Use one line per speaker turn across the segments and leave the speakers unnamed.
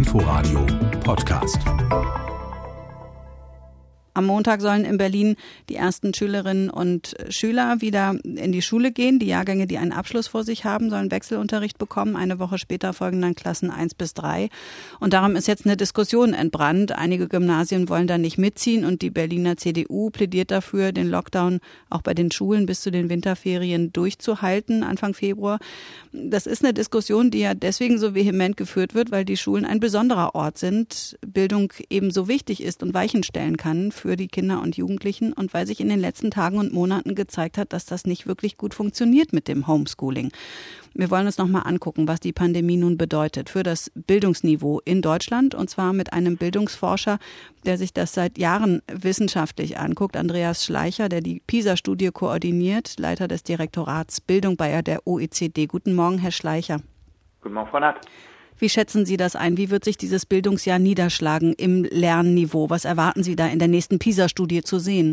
Inforadio Podcast.
Am Montag sollen in Berlin die ersten Schülerinnen und Schüler wieder in die Schule gehen. Die Jahrgänge, die einen Abschluss vor sich haben, sollen Wechselunterricht bekommen. Eine Woche später folgen dann Klassen 1 bis 3. Und darum ist jetzt eine Diskussion entbrannt. Einige Gymnasien wollen da nicht mitziehen und die Berliner CDU plädiert dafür, den Lockdown auch bei den Schulen bis zu den Winterferien durchzuhalten, Anfang Februar. Das ist eine Diskussion, die ja deswegen so vehement geführt wird, weil die Schulen ein besonderer Ort sind, Bildung eben so wichtig ist und Weichen stellen kann für die Kinder und Jugendlichen und weil sich in den letzten Tagen und Monaten gezeigt hat, dass das nicht wirklich gut funktioniert mit dem Homeschooling. Wir wollen uns nochmal angucken, was die Pandemie nun bedeutet für das Bildungsniveau in Deutschland und zwar mit einem Bildungsforscher, der sich das seit Jahren wissenschaftlich anguckt, Andreas Schleicher, der die PISA-Studie koordiniert, Leiter des Direktorats Bildung bei der OECD. Guten Morgen, Herr Schleicher.
Guten Morgen, Frau Nath.
Wie schätzen Sie das ein? Wie wird sich dieses Bildungsjahr niederschlagen im Lernniveau? Was erwarten Sie da in der nächsten PISA-Studie zu sehen?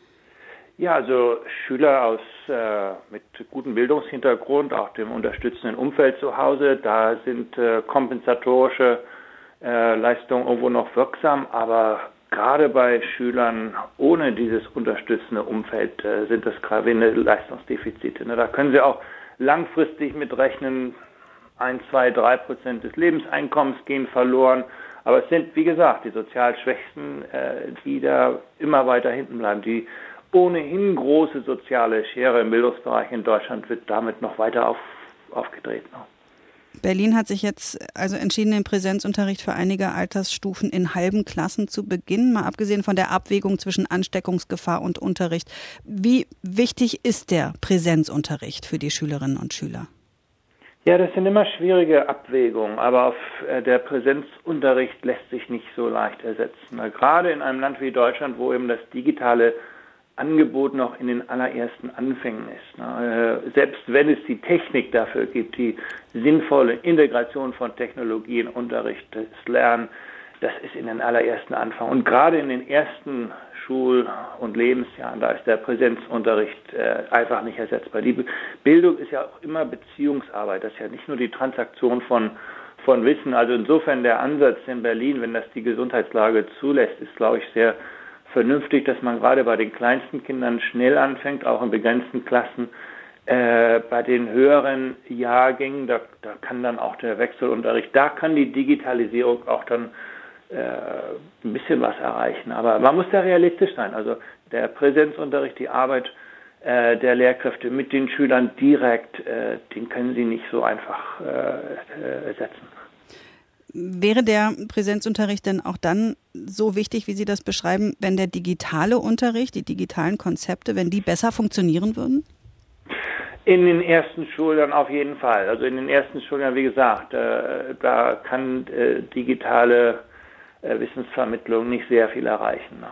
Ja, also Schüler mit gutem Bildungshintergrund, auch dem unterstützenden Umfeld zu Hause, da sind kompensatorische Leistungen irgendwo noch wirksam, aber gerade bei Schülern ohne dieses unterstützende Umfeld sind das gravierende Leistungsdefizite. Da können Sie auch langfristig mitrechnen, 1, 2, 3% des Lebenseinkommens gehen verloren. Aber es sind, wie gesagt, die sozial Schwächsten, die da immer weiter hinten bleiben. Die ohnehin große soziale Schere im Bildungsbereich in Deutschland wird damit noch weiter aufgedreht.
Berlin hat sich jetzt also entschieden, den Präsenzunterricht für einige Altersstufen in halben Klassen zu beginnen, mal abgesehen von der Abwägung zwischen Ansteckungsgefahr und Unterricht. Wie wichtig ist der Präsenzunterricht für die Schülerinnen und Schüler?
Ja, das sind immer schwierige Abwägungen, aber der Präsenzunterricht lässt sich nicht so leicht ersetzen. Gerade in einem Land wie Deutschland, wo eben das digitale Angebot noch in den allerersten Anfängen ist. Selbst wenn es die Technik dafür gibt, die sinnvolle Integration von Technologie in Unterricht, das Lernen, das ist in den allerersten Anfängen. Und gerade in den ersten Schul- und Lebensjahren, da ist der Präsenzunterricht einfach nicht ersetzbar. Die Bildung ist ja auch immer Beziehungsarbeit, das ist ja nicht nur die Transaktion von Wissen. Also insofern der Ansatz in Berlin, wenn das die Gesundheitslage zulässt, ist, glaube ich, sehr vernünftig, dass man gerade bei den kleinsten Kindern schnell anfängt, auch in begrenzten Klassen. Bei den höheren Jahrgängen, da kann dann auch der Wechselunterricht, da kann die Digitalisierung auch dann ein bisschen was erreichen. Aber man muss da realistisch sein. Also der Präsenzunterricht, die Arbeit der Lehrkräfte mit den Schülern direkt, den können sie nicht so einfach ersetzen.
Wäre der Präsenzunterricht denn auch dann so wichtig, wie Sie das beschreiben, wenn der digitale Unterricht, die digitalen Konzepte, wenn die besser funktionieren würden?
In den ersten Schuljahren auf jeden Fall. Also in den ersten Schuljahren, wie gesagt, da kann digitale Wissensvermittlung nicht sehr viel erreichen.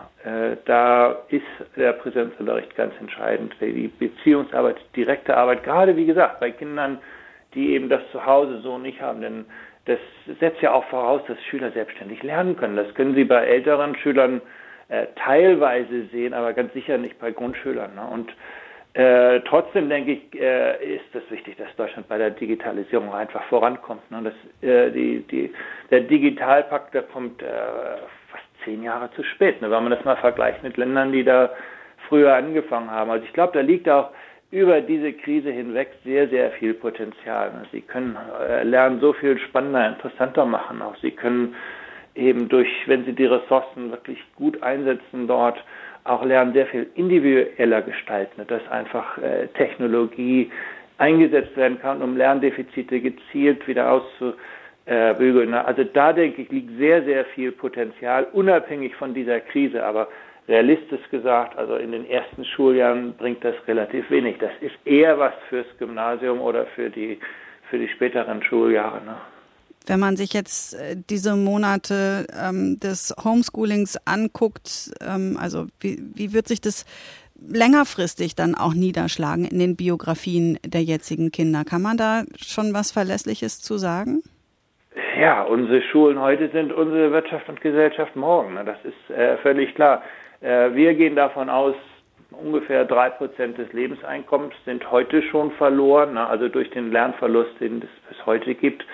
Da ist der Präsenzunterricht ganz entscheidend. Die Beziehungsarbeit, direkte Arbeit, gerade wie gesagt, bei Kindern, die eben das zu Hause so nicht haben, denn das setzt ja auch voraus, dass Schüler selbstständig lernen können. Das können Sie bei älteren Schülern teilweise sehen, aber ganz sicher nicht bei Grundschülern. Und trotzdem denke ich, ist es wichtig, dass Deutschland bei der Digitalisierung einfach vorankommt. Der Digitalpakt, der kommt fast 10 Jahre zu spät, wenn man das mal vergleicht mit Ländern, die da früher angefangen haben. Also ich glaube, da liegt auch über diese Krise hinweg sehr, sehr viel Potenzial. Sie können Lernen so viel spannender, interessanter machen. Auch Sie können eben wenn Sie die Ressourcen wirklich gut einsetzen dort, auch Lernen sehr viel individueller gestalten, dass einfach Technologie eingesetzt werden kann, um Lerndefizite gezielt wieder auszubügeln. Also da, denke ich, liegt sehr, sehr viel Potenzial, unabhängig von dieser Krise. Aber realistisch gesagt, also in den ersten Schuljahren bringt das relativ wenig. Das ist eher was fürs Gymnasium oder für die späteren Schuljahre.
Wenn man sich jetzt diese Monate des Homeschoolings anguckt, also wie wird sich das längerfristig dann auch niederschlagen in den Biografien der jetzigen Kinder? Kann man da schon was Verlässliches zu sagen?
Ja, unsere Schulen heute sind unsere Wirtschaft und Gesellschaft morgen. Das ist völlig klar. Wir gehen davon aus, ungefähr 3% des Lebenseinkommens sind heute schon verloren, also durch den Lernverlust, den es bis heute gibt.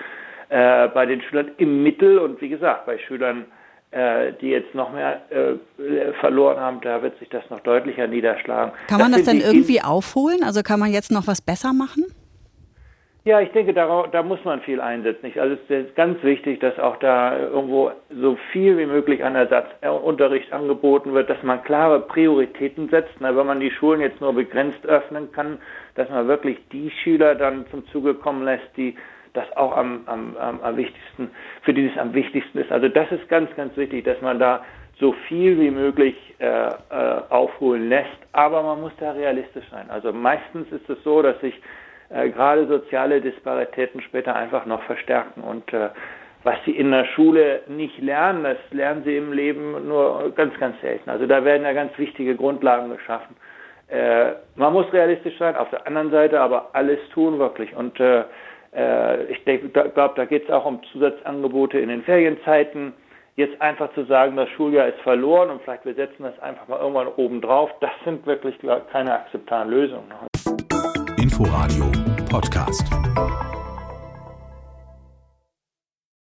bei den Schülern im Mittel und wie gesagt, bei Schülern, die jetzt noch mehr verloren haben, da wird sich das noch deutlicher niederschlagen.
Kann man das denn irgendwie aufholen? Also kann man jetzt noch was besser machen?
Ja, ich denke, da muss man viel einsetzen. Also es ist ganz wichtig, dass auch da irgendwo so viel wie möglich an Ersatzunterricht angeboten wird, dass man klare Prioritäten setzt. Wenn man die Schulen jetzt nur begrenzt öffnen kann, dass man wirklich die Schüler dann zum Zuge kommen lässt, die das auch am wichtigsten, für die es am wichtigsten ist. Also das ist ganz, ganz wichtig, dass man da so viel wie möglich aufholen lässt. Aber man muss da realistisch sein. Also meistens ist es so, dass sich gerade soziale Disparitäten später einfach noch verstärken. Und was sie in der Schule nicht lernen, das lernen sie im Leben nur ganz, ganz selten. Also da werden ja ganz wichtige Grundlagen geschaffen. Man muss realistisch sein, auf der anderen Seite aber alles tun wirklich. Und ich glaube, da geht es auch um Zusatzangebote in den Ferienzeiten. Jetzt einfach zu sagen, das Schuljahr ist verloren und vielleicht wir setzen das einfach mal irgendwann oben drauf, das sind wirklich keine akzeptablen Lösungen.
Inforadio Podcast.